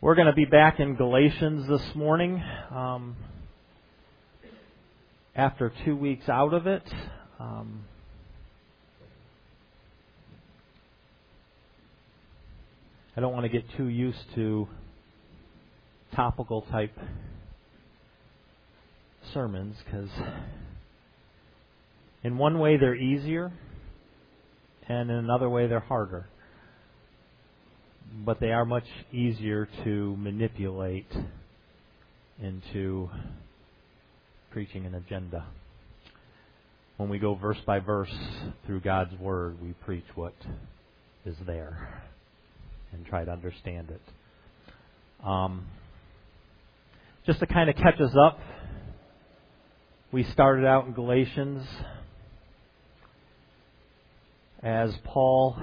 We're going to be back in Galatians this morning after 2 weeks out of it. I don't want to get too used to topical type sermons because in one way they're easier and in another way they're harder. But they are much easier to manipulate into preaching an agenda. When we go verse by verse through God's Word, we preach what is there and try to understand it. Just to kind of catch us up, we started out in Galatians as Paul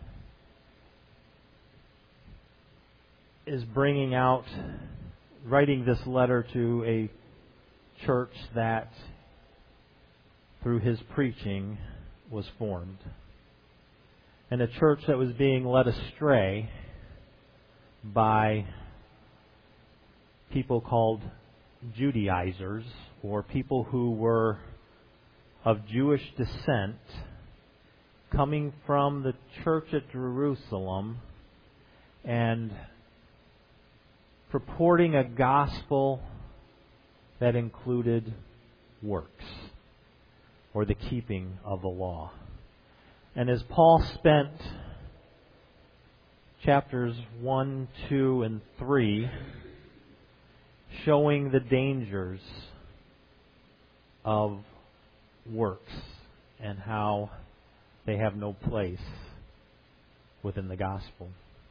is writing this letter to a church that, through his preaching, was formed. And a church that was being led astray by people called Judaizers, or people who were of Jewish descent, coming from the church at Jerusalem and purporting a gospel that included works, or the keeping of the law. And as Paul spent chapters 1, 2, and 3 showing the dangers of works and how they have no place within the gospel.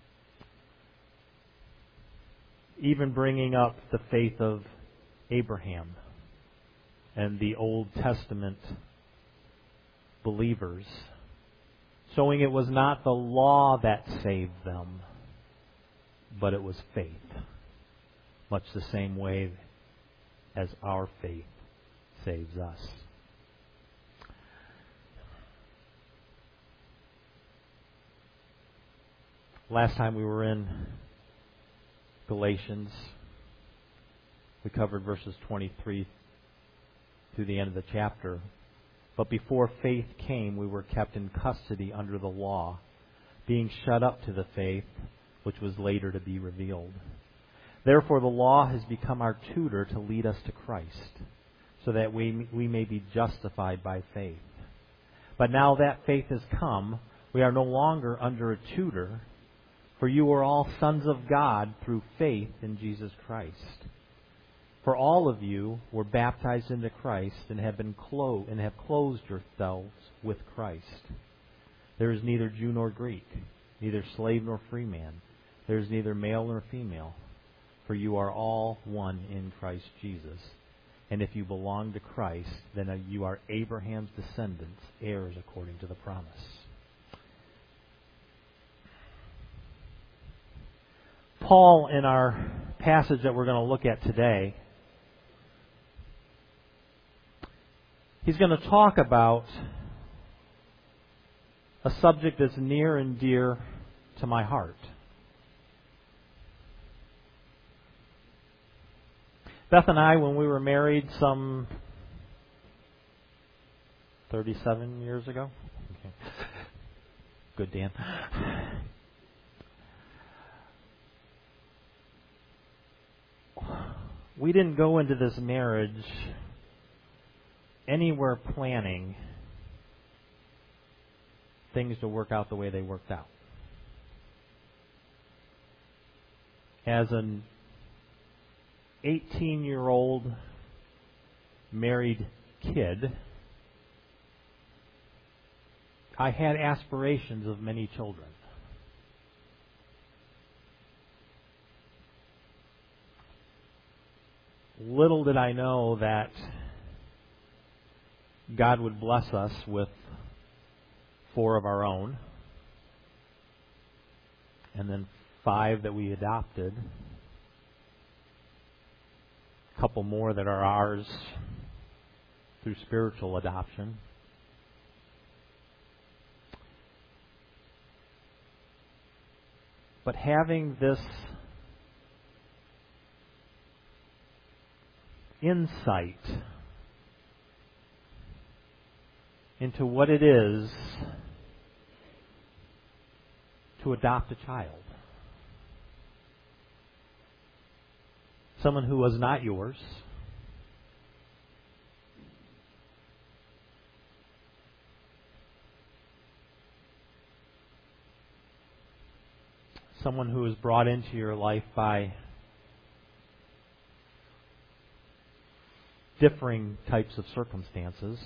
Even bringing up the faith of Abraham and the Old Testament believers, showing it was not the law that saved them, but it was faith, much the same way as our faith saves us. Last time we were in Galatians, we covered verses 23 through the end of the chapter. But before faith came, we were kept in custody under the law, being shut up to the faith which was later to be revealed. Therefore the law has become our tutor to lead us to Christ, so that we may be justified by faith. But now that faith has come, we are no longer under a tutor, for you are all sons of God through faith in Jesus Christ. For all of you were baptized into Christ and have clothed yourselves with Christ. There is neither Jew nor Greek, neither slave nor free man. There is neither male nor female, for you are all one in Christ Jesus. And if you belong to Christ, then you are Abraham's descendants, heirs according to the promise. Paul, in our passage that we're going to look at today, he's going to talk about a subject that's near and dear to my heart. Beth and I, when we were married some 37 years ago. Okay. Good, Dan. We didn't go into this marriage anywhere planning things to work out the way they worked out. As an 18-year-old married kid, I had aspirations of many children. Little did I know that God would bless us with 4 of our own, and then 5 that we adopted, a couple more that are ours through spiritual adoption. But having this insight into what it is to adopt a child. Someone who was not yours. Someone who was brought into your life by differing types of circumstances.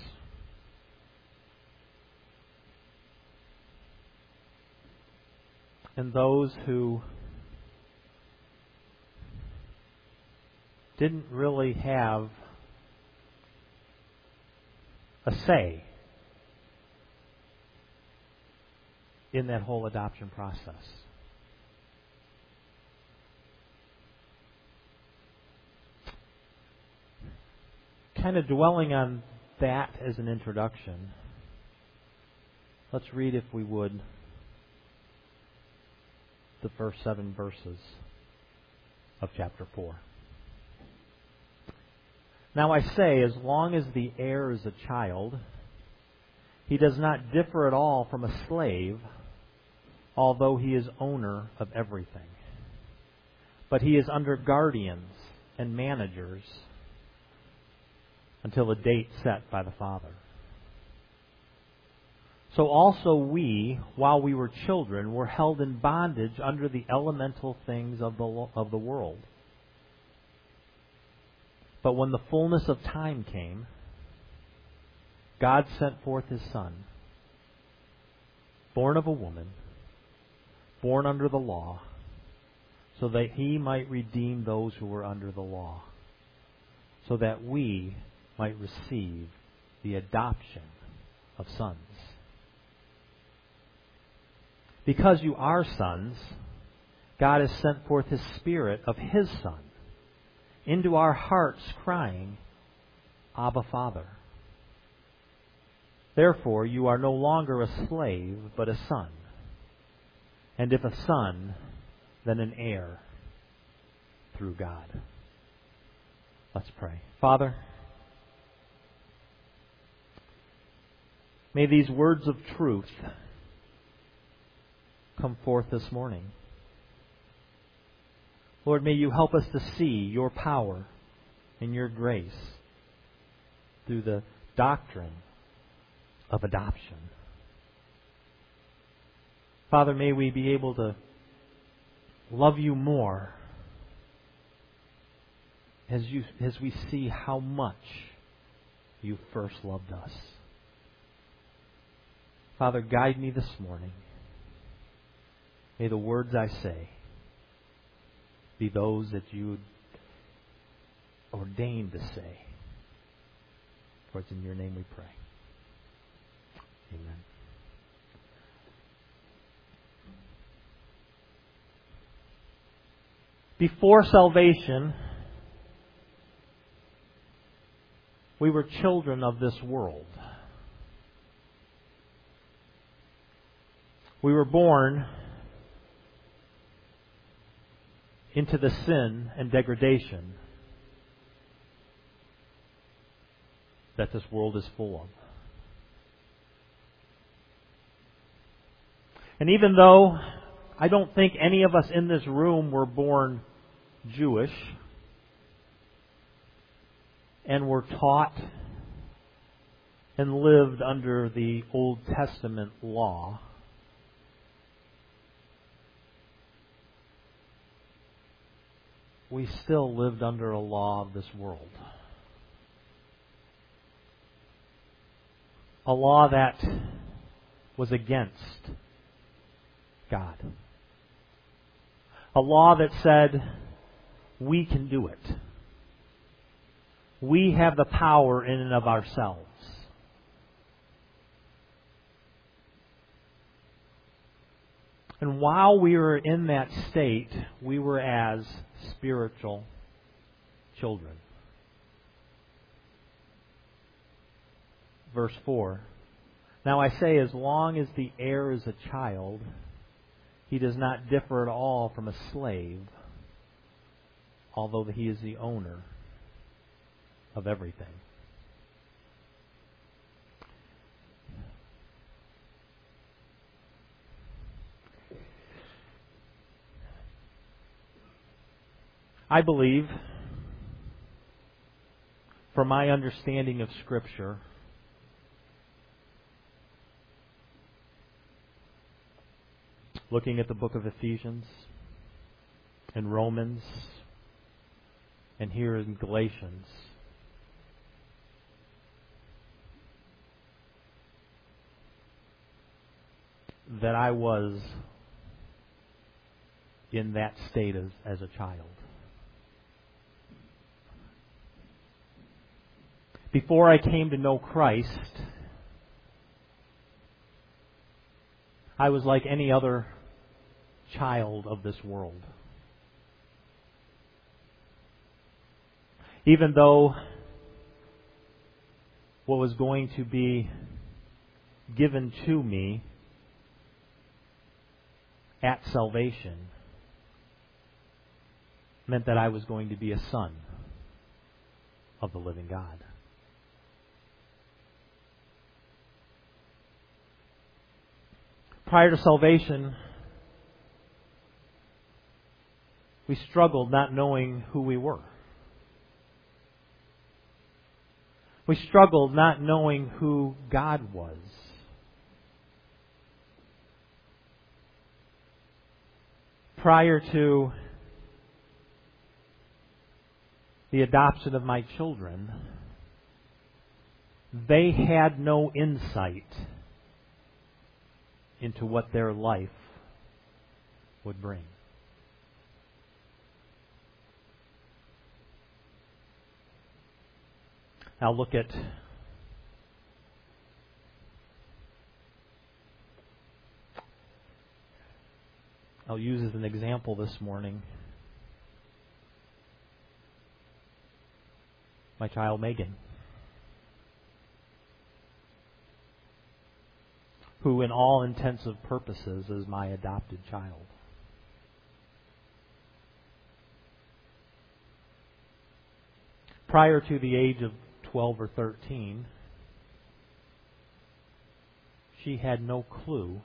And those who didn't really have a say in that whole adoption process. Kind of dwelling on that as an introduction, let's read, if we would, the first 7 verses of chapter 4. Now I say, as long as the heir is a child, he does not differ at all from a slave, although he is owner of everything. But he is under guardians and managers until the date set by the Father. So also we, while we were children, were held in bondage under the elemental things of the world. But when the fullness of time came, God sent forth His Son, born of a woman, born under the law, so that He might redeem those who were under the law, so that we might receive the adoption of sons. Because you are sons, God has sent forth His Spirit of His Son into our hearts, crying, Abba, Father. Therefore you are no longer a slave, but a son. And if a son, then an heir through God. Let's pray. Father, may these words of truth come forth this morning. Lord, may you help us to see your power and your grace through the doctrine of adoption. Father, may we be able to love you more as we see how much you first loved us. Father, guide me this morning. May the words I say be those that you ordained to say. For it's in your name we pray. Amen. Before salvation, we were children of this world. We were born into the sin and degradation that this world is full of. And even though I don't think any of us in this room were born Jewish and were taught and lived under the Old Testament law, we still lived under a law of this world. A law that was against God. A law that said, we can do it. We have the power in and of ourselves. And while we were in that state, we were as spiritual children. Verse 4. Now I say, as long as the heir is a child, he does not differ at all from a slave, although he is the owner of everything. I believe, from my understanding of Scripture, looking at the book of Ephesians and Romans and here in Galatians, that I was in that state as a child. Before I came to know Christ, I was like any other child of this world. Even though what was going to be given to me at salvation meant that I was going to be a son of the living God. Prior to salvation, we struggled not knowing who we were. We struggled not knowing who God was. Prior to the adoption of my children, they had no insight into what their life would bring. Now look at I'll use as an example this morning my child Megan, who in all intents and purposes is my adopted child. Prior to the age of 12 or 13, she had no clue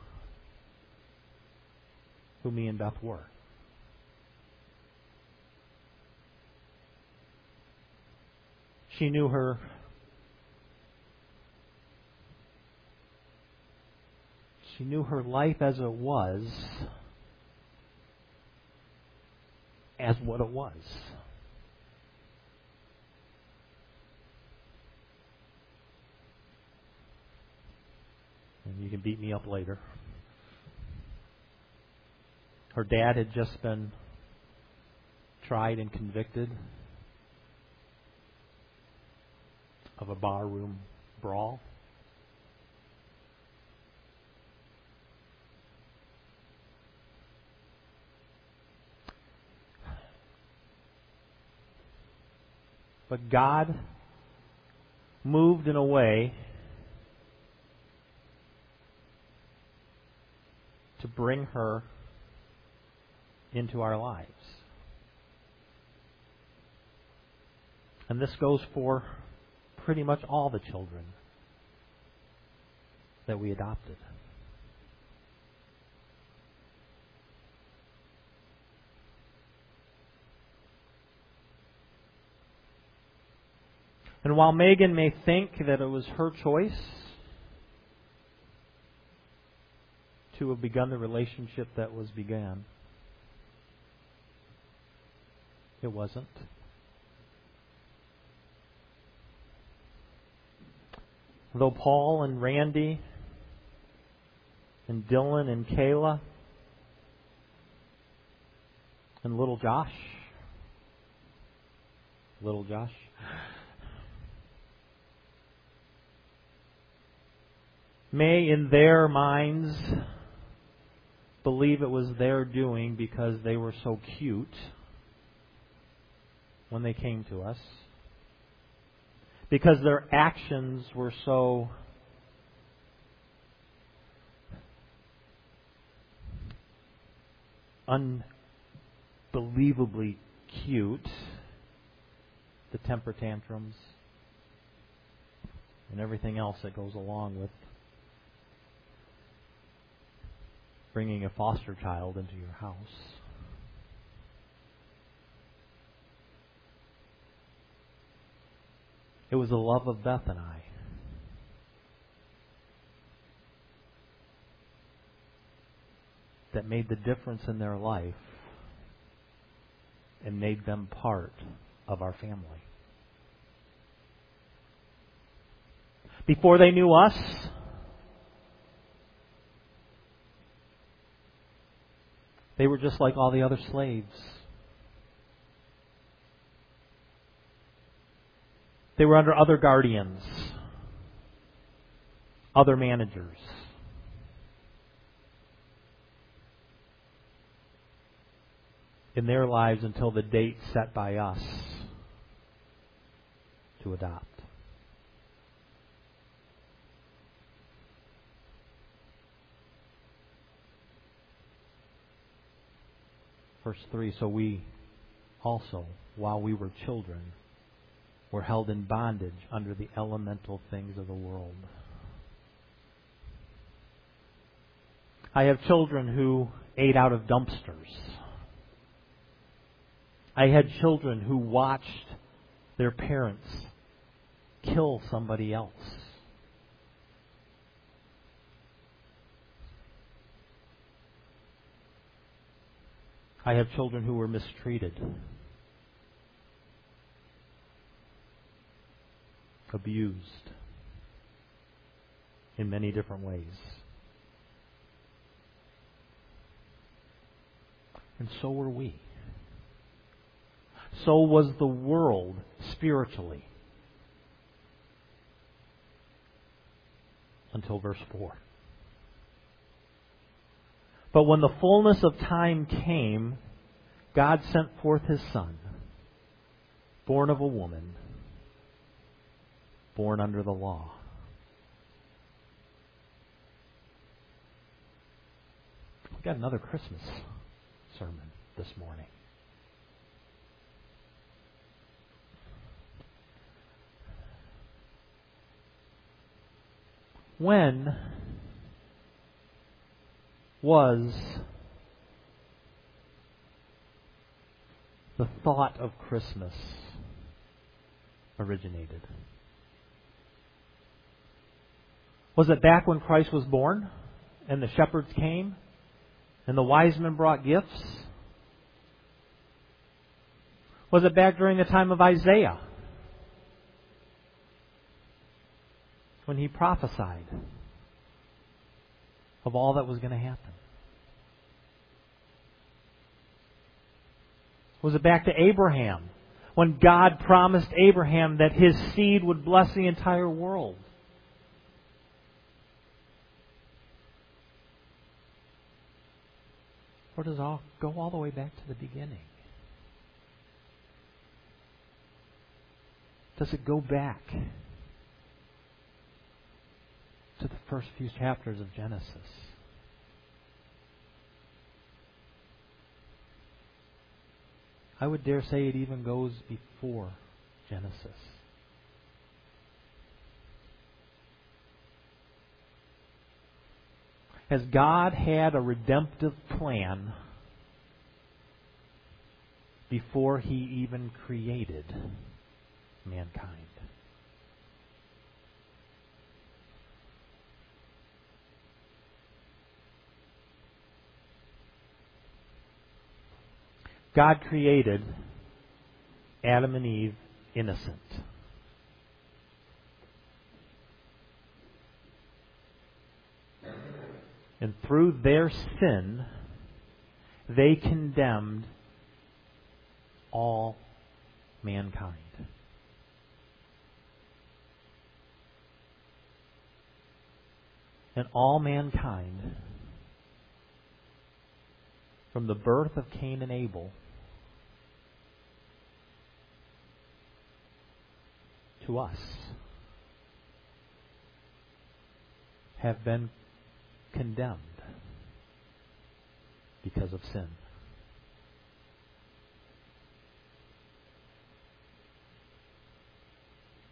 who me and Beth were. She knew her life as it was, as what it was. And you can beat me up later. Her dad had just been tried and convicted of a barroom brawl. But God moved in a way to bring her into our lives. And this goes for pretty much all the children that we adopted. And while Megan may think that it was her choice to have begun the relationship that was began, it wasn't. Though Paul and Randy and Dylan and Kayla and little Josh may in their minds believe it was their doing because they were so cute when they came to us, because their actions were so unbelievably cute, the temper tantrums, and everything else that goes along with bringing a foster child into your house. It was the love of Beth and I. That made the difference in their life and made them part of our family. Before they knew us, they were just like all the other slaves. They were under other guardians, other managers. In their lives until the date set by us to adopt. Verse 3, so we also, while we were children, were held in bondage under the elemental things of the world. I have children who ate out of dumpsters. I had children who watched their parents kill somebody else. I have children who were mistreated, abused in many different ways. And so were we. So was the world spiritually. Until verse 4. But when the fullness of time came, God sent forth His Son, born of a woman, born under the law. We've got another Christmas sermon this morning. When was the thought of Christmas originated? Was it back when Christ was born and the shepherds came and the wise men brought gifts? Was it back during the time of Isaiah when he prophesied of all that was going to happen? Was it back to Abraham when God promised Abraham that his seed would bless the entire world? Or does it all go all the way back to the beginning? Does it go back to the first few chapters of Genesis? I would dare say it even goes before Genesis. Has God had a redemptive plan before He even created mankind? God created Adam and Eve innocent. And through their sin, they condemned all mankind. And all mankind, from the birth of Cain and Abel to us, have been condemned because of sin.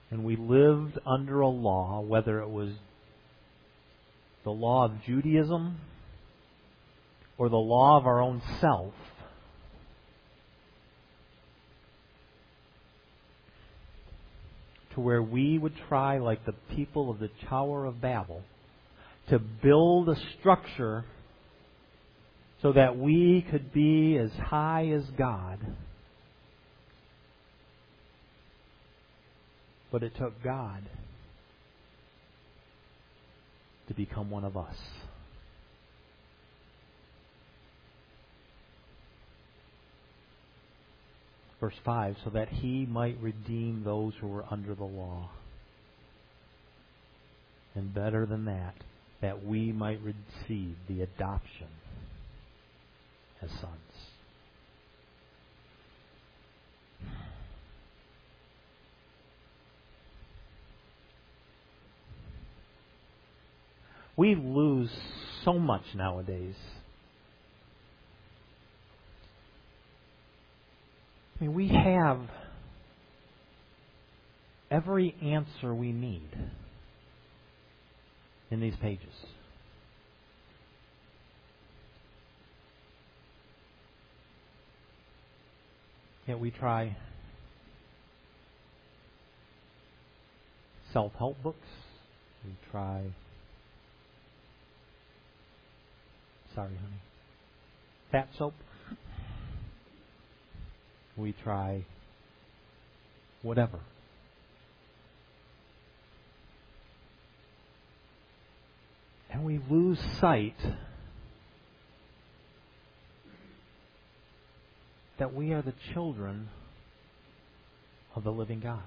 and we lived under a law, whether it was the law of Judaism or the law of our own self, to where we would try, like the people of the Tower of Babel, to build a structure so that we could be as high as God. But it took God to become one of us. Verse 5, so that He might redeem those who were under the law. And better than that, that we might receive the adoption as sons. We lose so much nowadays. I mean, we have every answer we need in these pages. Yet we try self-help books. We try... Sorry, honey. Fat soap. We try whatever. And we lose sight that we are the children of the living God.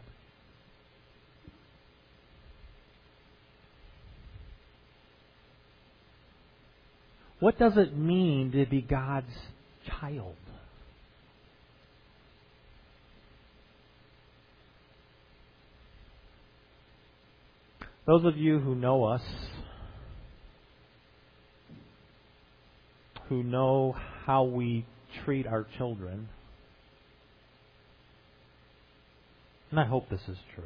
What does it mean to be God's child? Those of you who know us, who know how we treat our children, and I hope this is true,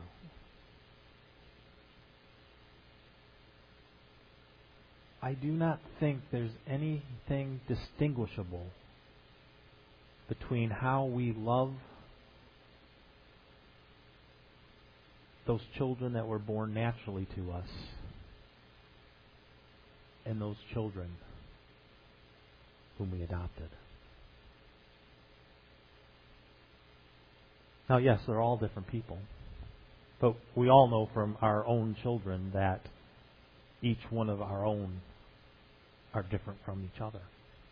I do not think there's anything distinguishable between how we love those children that were born naturally to us and those children whom we adopted. Now, yes, they're all different people, but we all know from our own children that each one of our own are different from each other.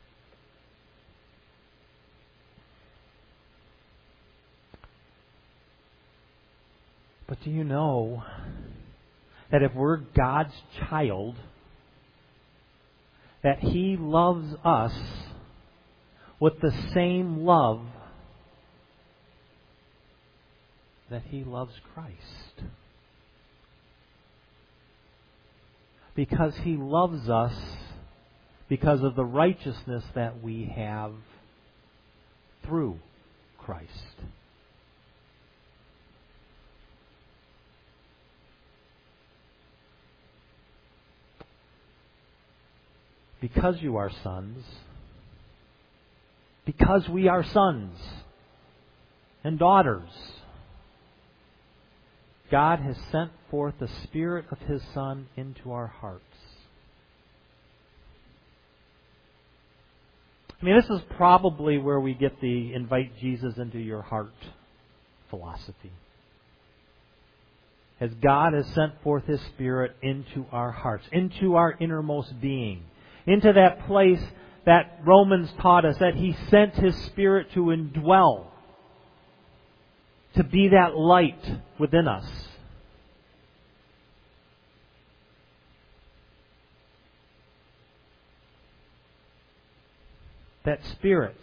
But do you know that if we're God's child, that He loves us with the same love that He loves Christ? Because He loves us because of the righteousness that we have through Christ. Because you are sons, because we are sons and daughters, God has sent forth the Spirit of His Son into our hearts. I mean, this is probably where we get the invite Jesus into your heart philosophy. As God has sent forth His Spirit into our hearts, into our innermost being, into that place that Romans taught us that He sent His Spirit to indwell, to be that light within us. That Spirit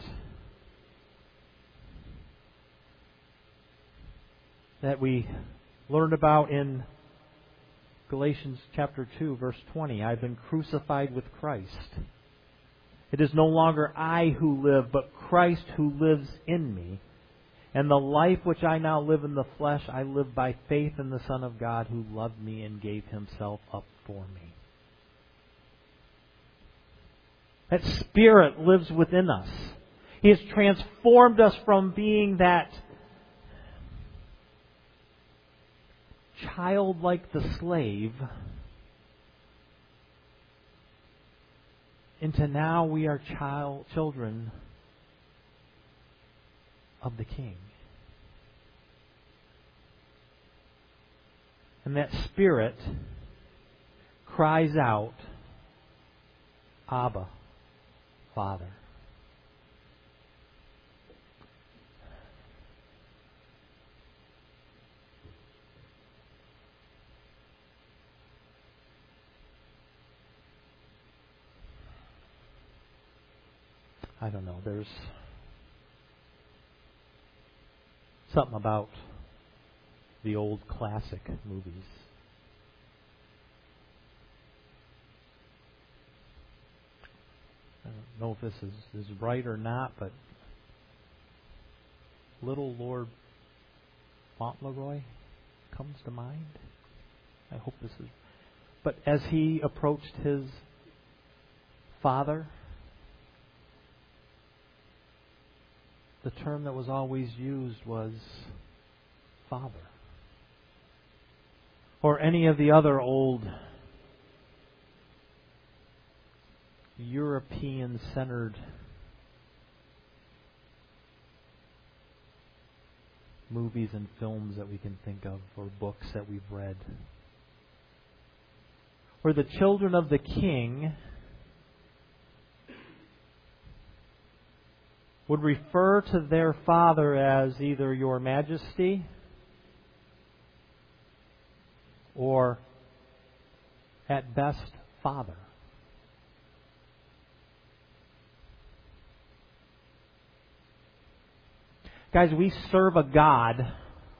that we learned about in Galatians chapter 2, verse 20. I've been crucified with Christ. It is no longer I who live, but Christ who lives in me. And the life which I now live in the flesh, I live by faith in the Son of God who loved me and gave himself up for me. That Spirit lives within us. He has transformed us from being that child like the slave into now we are children of the King. And that Spirit cries out, Abba, Father. I don't know, there's something about the old classic movies. I don't know if this is right or not, but little Lord Fauntleroy comes to mind. I hope this is... But as he approached his father, the term that was always used was Father. Or any of the other old European-centered movies and films that we can think of, or books that we've read, where the children of the King would refer to their father as either Your Majesty or, at best, Father. Guys, we serve a God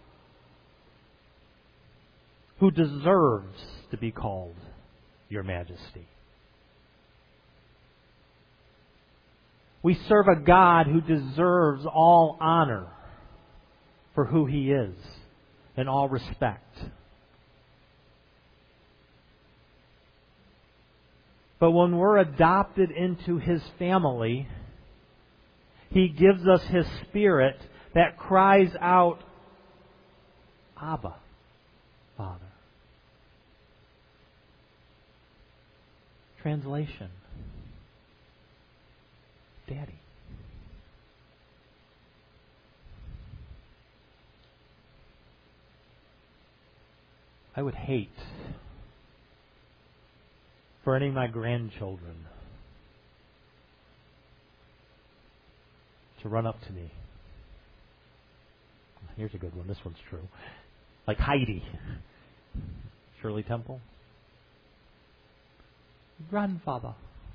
who deserves to be called Your Majesty. We serve a God who deserves all honor for who He is and all respect. But when we're adopted into His family, He gives us His Spirit that cries out, Abba, Father. Translation: Daddy. I would hate for any of my grandchildren to run up to me. Here's a good one. This one's true. Like Heidi. Shirley Temple. Grandfather.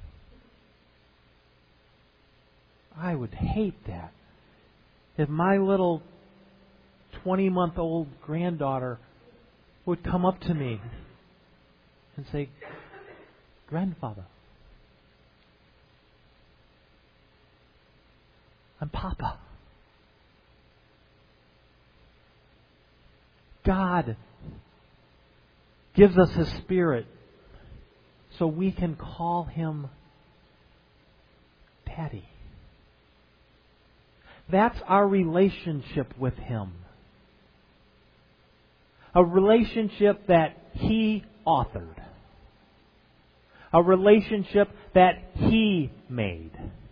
I would hate that. If my little 20-month-old granddaughter would come up to me and say, Grandfather, I'm Papa. God gives us His Spirit so we can call Him Daddy. That's our relationship with Him. A relationship that He authored. A relationship that He made.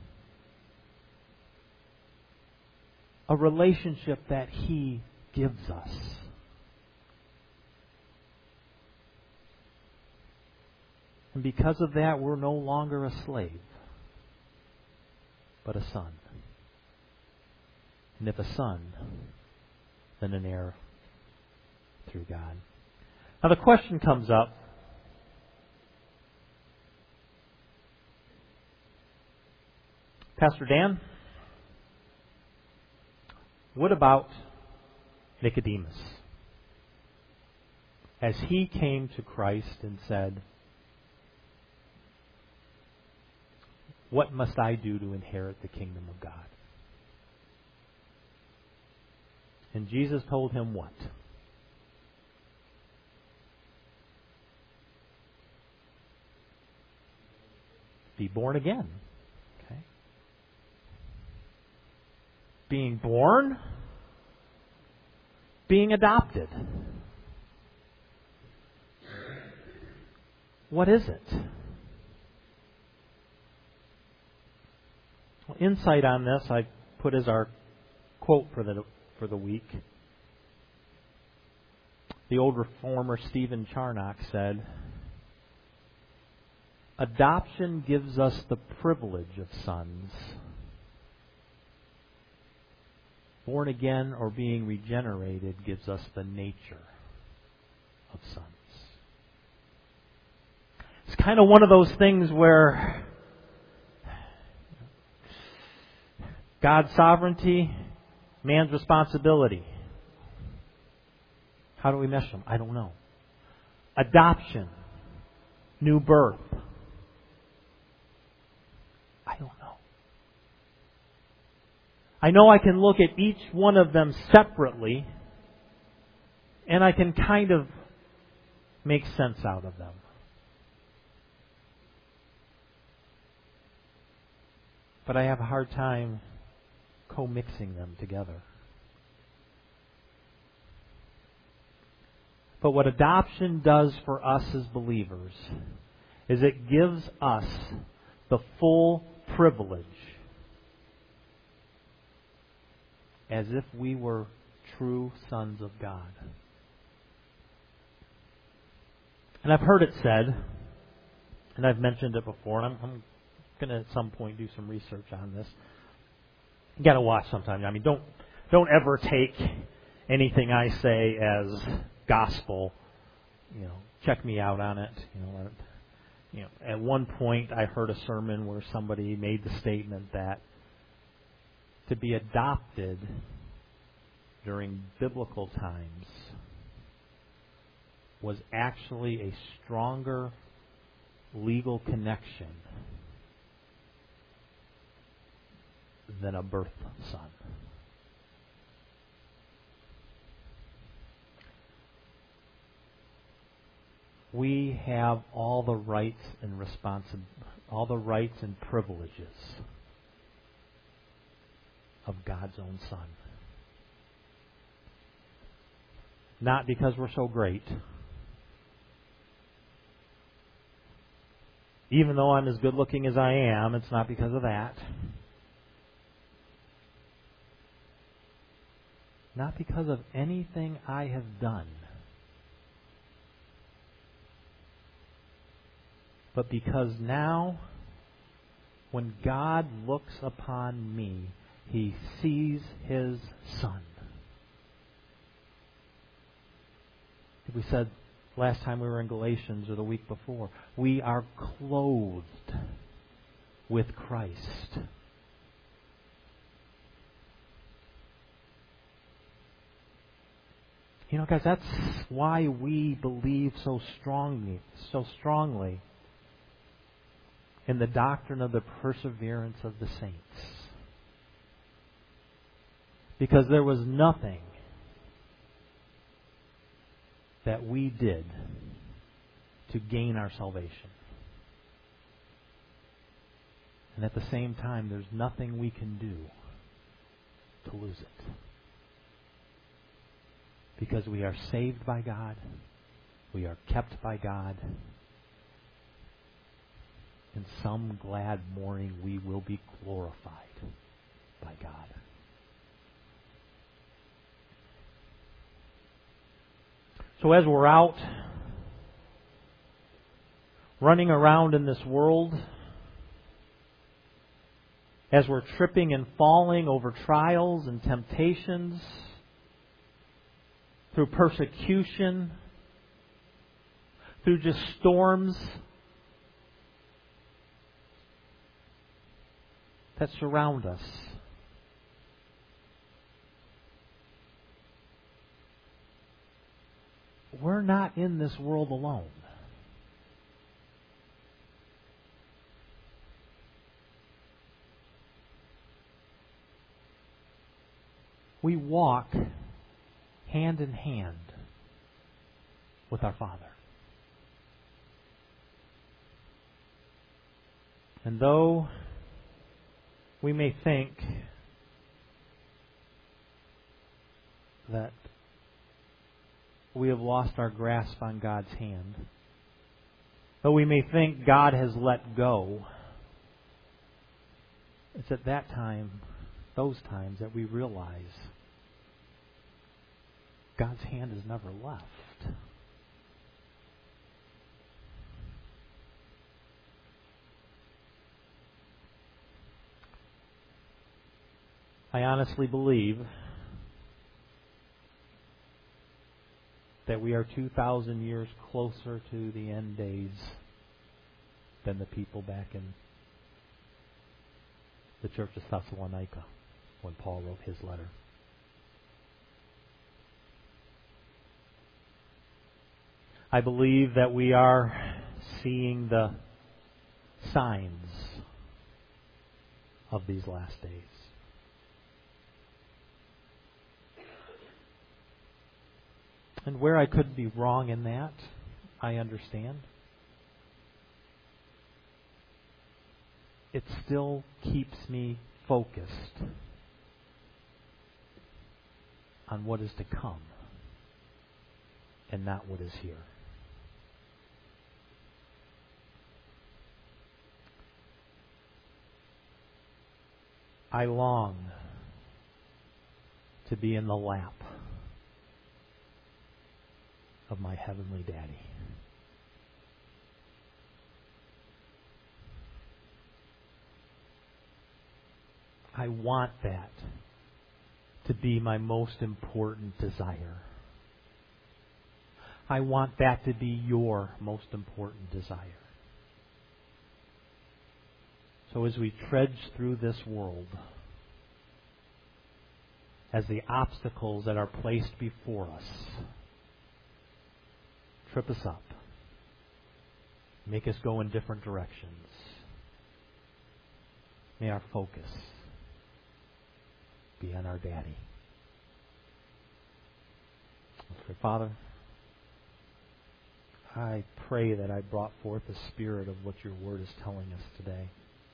A relationship that He gives us. And because of that, we're no longer a slave, but a son. And if a son, then an heir through God. Now the question comes up, Pastor Dan, what about Nicodemus? As he came to Christ and said, what must I do to inherit the kingdom of God? And Jesus told him what? Be born again. Okay. Being born, being adopted. What is it? Well, insight on this I put as our quote for the week. The old reformer Stephen Charnock said, "Adoption gives us the privilege of sons. Born again or being regenerated gives us the nature of sons." It's kind of one of those things where God's sovereignty, man's responsibility. How do we mesh them? I don't know. Adoption, new birth. I don't know. I know I can look at each one of them separately, and I can kind of make sense out of them. But I have a hard time co-mixing them together. But what adoption does for us as believers is it gives us the full privilege as if we were true sons of God. And I've heard it said, and I've mentioned it before, and I'm going to at some point do some research on this. You got to watch sometime. I mean, don't ever take anything I say as gospel. Check me out on it. At one point I heard a sermon where somebody made the statement that to be adopted during biblical times was actually a stronger legal connection than a birth son. We have all the rights and all the rights and privileges of God's own Son. Not because we're so great. Even though I'm as good looking as I am, it's not because of that. Not because of anything I have done. But because now, when God looks upon me, He sees His Son. We said last time we were in Galatians or the week before, we are clothed with Christ. Guys, that's why we believe so strongly in the doctrine of the perseverance of the saints. Because there was nothing that we did to gain our salvation. And at the same time, there's nothing we can do to lose it. Because we are saved by God, we are kept by God. In some glad morning, we will be glorified by God. So as we're out running around in this world, as we're tripping and falling over trials and temptations, through persecution, through just storms that surround us, we're not in this world alone. We walk hand in hand with our Father. And though we may think that we have lost our grasp on God's hand, though we may think God has let go, it's at that time, those times, that we realize God's hand has never left. I honestly believe that we are 2,000 years closer to the end days than the people back in the church of Thessalonica when Paul wrote his letter. I believe that we are seeing the signs of these last days. And where I could be wrong in that, I understand. It still keeps me focused on what is to come and not what is here. I long to be in the lap of my heavenly Daddy. I want that to be my most important desire. I want that to be your most important desire. So as we trudge through this world, as the obstacles that are placed before us trip us up, make us go in different directions, may our focus be on our Daddy. Father, I pray that I brought forth the spirit of what your word is telling us today.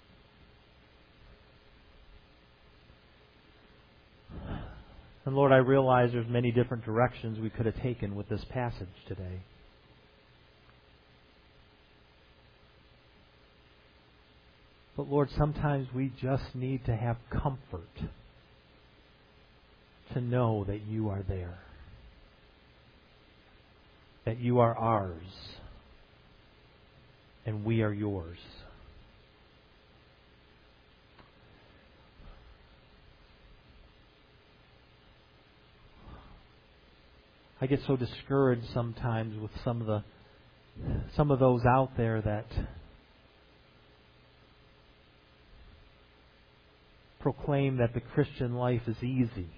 And Lord, I realize there's many different directions we could have taken with this passage today. But Lord, sometimes we just need to have comfort to know that you are there, that you are ours, and we are yours. I get so discouraged sometimes with some of those out there that proclaim that the Christian life is easy.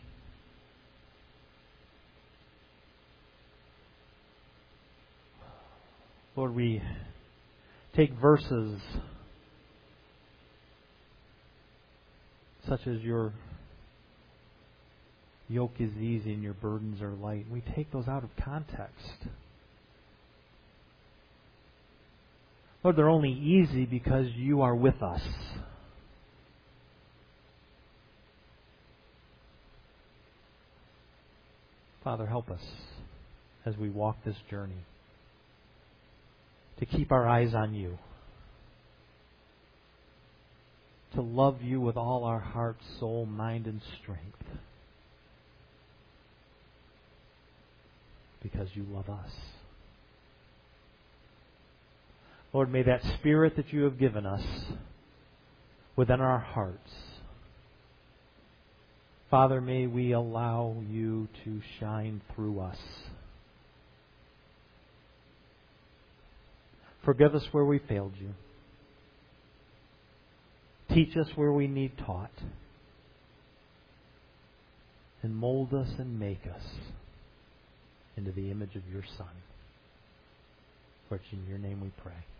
Lord, we take verses such as your yoke is easy and your burdens are light. We take those out of context. Lord, they're only easy because you are with us. Father, help us as we walk this journey to keep our eyes on you, to love you with all our heart, soul, mind, and strength, because you love us. Lord, may that spirit that you have given us within our hearts, Father, may we allow you to shine through us. Forgive us where we failed you. Teach us where we need taught. And mold us and make us into the image of your Son. For it's in your name we pray.